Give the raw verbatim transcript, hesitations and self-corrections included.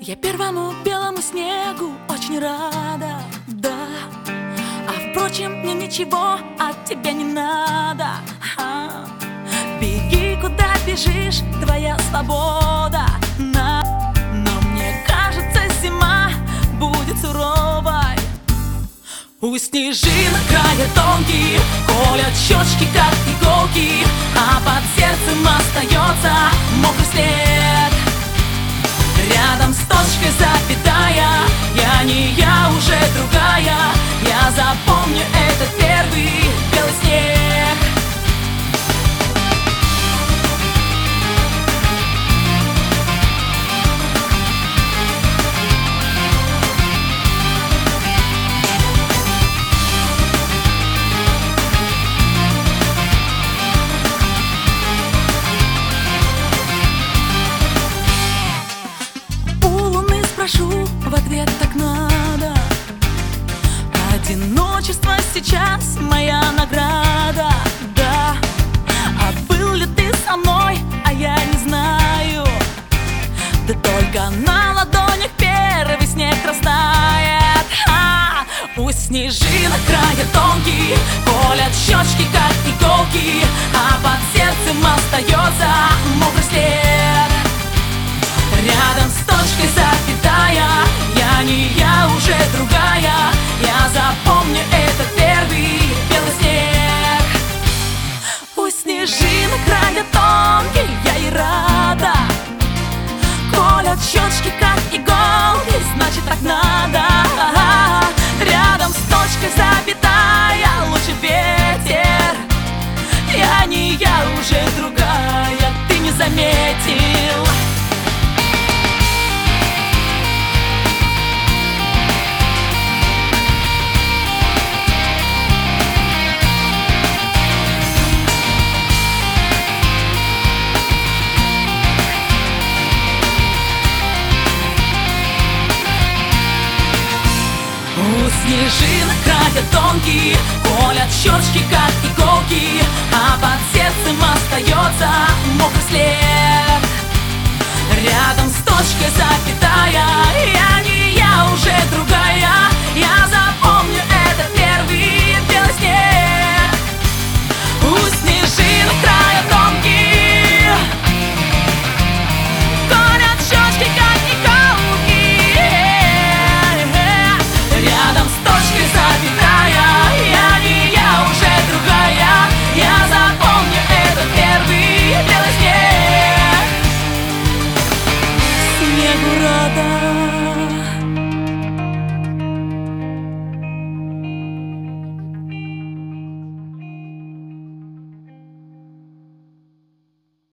Я первому белому снегу очень рада, да. А впрочем, мне ничего от тебя не надо. А, беги, куда бежишь, твоя свобода. На, но мне кажется, зима будет суровой. У снежинок края тонкие, колят щечки, как иголки, а под сердцем остается мокрый след. Рядом с точкой запятая, я не я, уже другая. Я запомню этот первый белый снег. В ответ так надо. Одиночество сейчас моя награда, да. А был ли ты со мной, а я не знаю. Да только на ладонях первый снег растает. А, у снежинок края тонкие, колят щечки, как иголки, а под сердцем остается мокрый след. Рядом с точкой запятая, я не я, уже другая. Я запомню этот первый белый снег. У снежинок края тонкий, я и рада. Колят щечки, как иголки, значит так надо. Рядом с точкой запятая, лучше ветер. Я не я, уже другая, ты не заметил. У снежинок края тонкие,